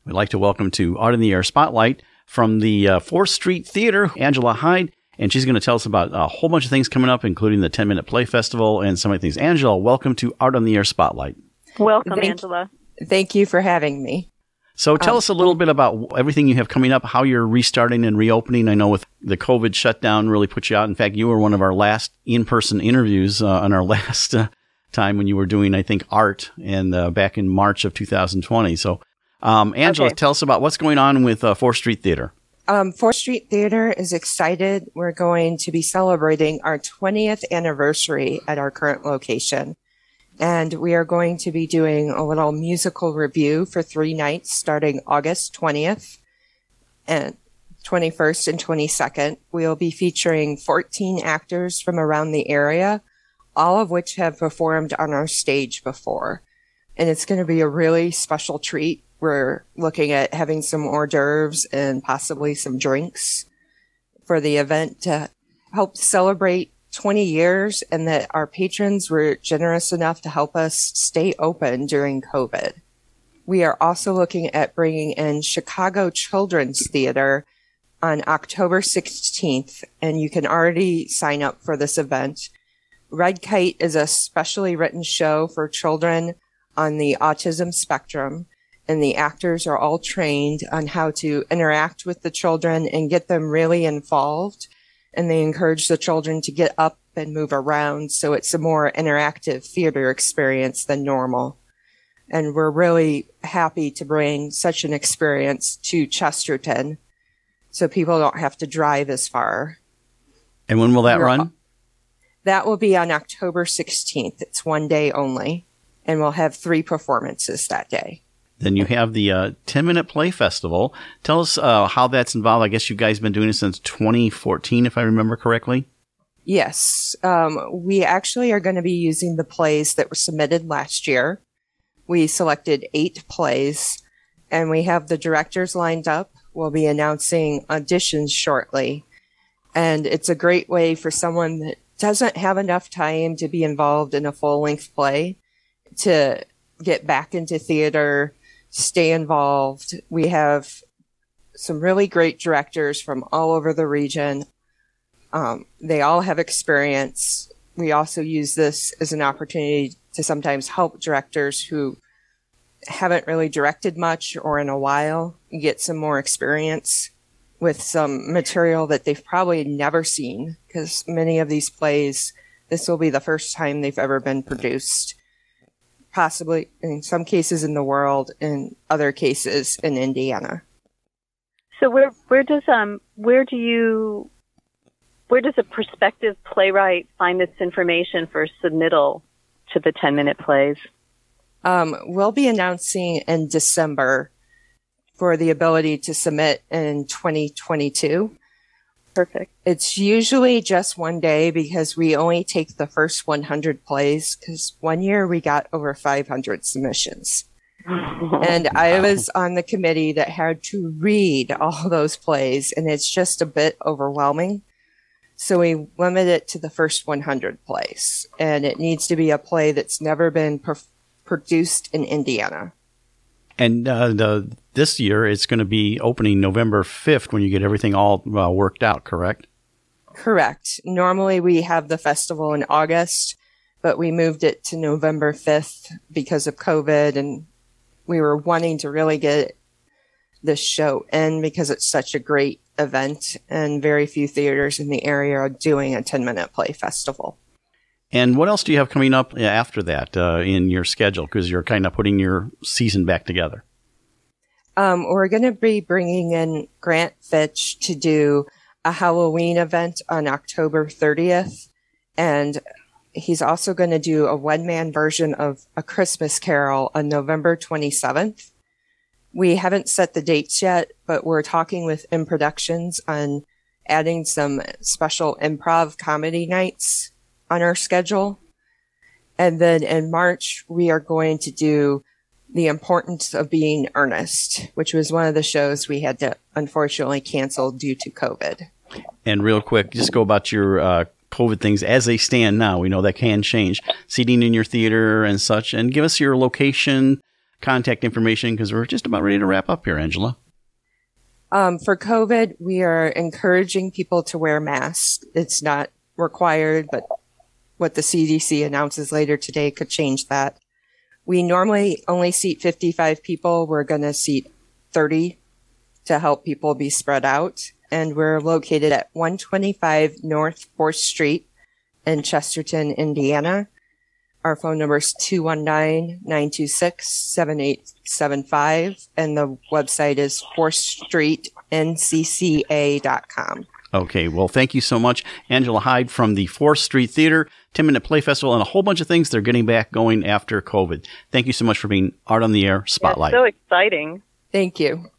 We'd like to welcome to Art in the Air Spotlight from the 4th Street Theater, Angela Hyde, and she's going to tell us about a whole bunch of things coming up, including the 10-Minute Play Festival and some other things. Angela, welcome to Art on the Air Spotlight. Welcome, Angela. Thank you for having me. So tell us a little bit about everything you have coming up, how you're restarting and reopening. I know with the COVID shutdown really put you out. In fact, you were one of our last in-person interviews on our last time when you were doing, I think, art and back in March of 2020. So, Angela, Tell us about what's going on with 4th Street Theater. 4th Street Theater is excited. We're going to be celebrating our 20th anniversary at our current location. And we are going to be doing a little musical review for 3 nights starting August 20th and 21st and 22nd. We'll be featuring 14 actors from around the area, all of which have performed on our stage before. And it's going to be a really special treat. We're looking at having some hors d'oeuvres and possibly some drinks for the event to help celebrate 20 years and that our patrons were generous enough to help us stay open during COVID. We are also looking at bringing in Chicago Children's Theater on October 16th, and you can already sign up for this event. Red Kite is a specially written show for children on the autism spectrum, and the actors are all trained on how to interact with the children and get them really involved. And they encourage the children to get up and move around. So it's a more interactive theater experience than normal. And we're really happy to bring such an experience to Chesterton so people don't have to drive as far. And when will that run? That will be on October 16th. It's one day only. And we'll have 3 performances that day. Then you have the 10-Minute Play Festival. Tell us how that's involved. I guess you guys have been doing it since 2014, if I remember correctly. Yes. We actually are going to be using the plays that were submitted last year. We selected 8 plays, and we have the directors lined up. We'll be announcing auditions shortly. And it's a great way for someone that doesn't have enough time to be involved in a full-length play to get back into theater, stay involved. We have some really great directors from all over the region. They all have experience. We also use this as an opportunity to sometimes help directors who haven't really directed much or in a while get some more experience with some material that they've probably never seen, because many of these plays, this will be the first time they've ever been produced. Possibly in some cases in the world, in other cases in Indiana. So where does a prospective playwright find this information for submittal to the 10-Minute Plays? We'll be announcing in December for the ability to submit in 2022. Perfect. It's usually just one day because we only take the first 100 plays, because one year we got over 500 submissions. And I was on the committee that had to read all those plays, and it's just a bit overwhelming. So we limit it to the first 100 plays, and it needs to be a play that's never been produced in Indiana. And this year, it's going to be opening November 5th when you get everything all worked out, correct? Correct. Normally, we have the festival in August, but we moved it to November 5th because of COVID, and we were wanting to really get this show in because it's such a great event, and very few theaters in the area are doing a 10-minute play festival. And what else do you have coming up after that in your schedule? Because you're kind of putting your season back together. We're going to be bringing in Grant Fitch to do a Halloween event on October 30th. And he's also going to do a one-man version of A Christmas Carol on November 27th. We haven't set the dates yet, but we're talking with M Productions on adding some special improv comedy nights on our schedule. And then in March, we are going to do The Importance of Being Earnest, which was one of the shows we had to unfortunately cancel due to COVID. And real quick, just go about your COVID things as they stand now. We know that can change. Seating in your theater and such. And give us your location, contact information, because we're just about ready to wrap up here, Angela. For COVID, we are encouraging people to wear masks. It's not required, but what the CDC announces later today could change that. We normally only seat 55 people. We're going to seat 30 to help people be spread out. And we're located at 125 North 4th Street in Chesterton, Indiana. Our phone number is 219-926-7875. And the website is 4thstreetncca.com. Okay, well, thank you so much, Angela Hyde from the 4th Street Theater, 10-Minute Play Festival, and a whole bunch of things they're getting back going after COVID. Thank you so much for being Art on the Air Spotlight. Yeah, so exciting. Thank you.